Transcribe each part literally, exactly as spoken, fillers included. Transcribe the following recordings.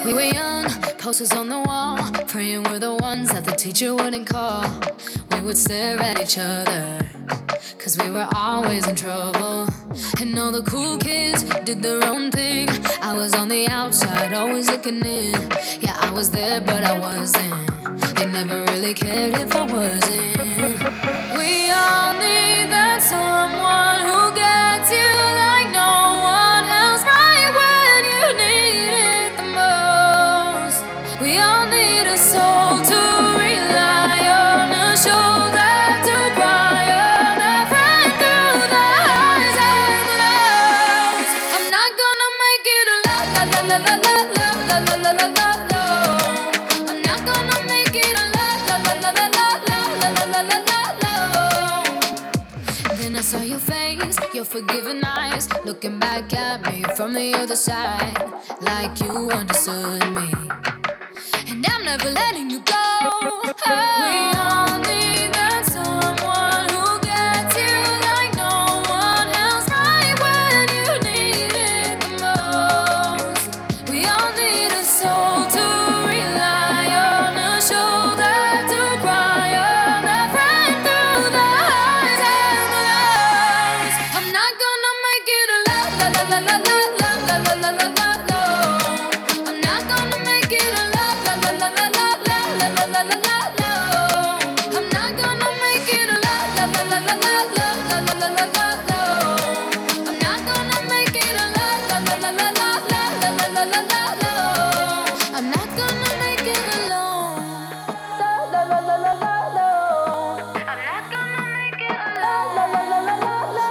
We were young, posters on the wall, praying we're the ones that the teacher wouldn't call. We would stare at each other, cause we were always in trouble. And all the cool kids did their own thing. I was on the outside, always looking in. Yeah, I was there, but I wasn't. They never really cared if I wasn't. We all need that someone who gets you like no one else, right when you need it the most. We all need a soul to rely on, a shoulder to cry on, a friend through the highs and the lows. I'm not gonna make it a la la la la la la la la la la la la. I'm not gonna make it a la la la la la la la la la la la la. Then I saw your face, your forgiving eyes, looking back at me from the other side, like you understood me. And I'm never letting you go. We all need that someone who gets you like no one else, right when you need it the most. We all need a soul to rely on, a shoulder to cry on, a friend through the highs and the lows. I'm not gonna make it a la la la la la la la la la la la la. I'm not gonna make it a la la la la la la la la la la la la. I'm not gonna make it a la la la la la la la la la la la la. I'm not gonna make it a la la la la la la la la la la la la. I'm not gonna make it alone. La la la la la la la. I'm not gonna make it a la la la la la la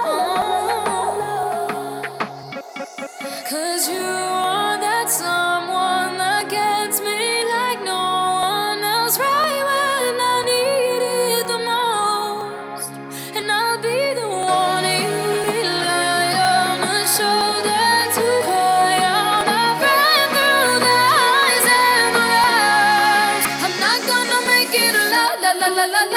la. Cause you are that someone that gets me like no one else, right when I need it the most. And I'll be the one you rely on, a shoulder to cry on, a friend through the highs and the lows. I'm not gonna make it a la la la la la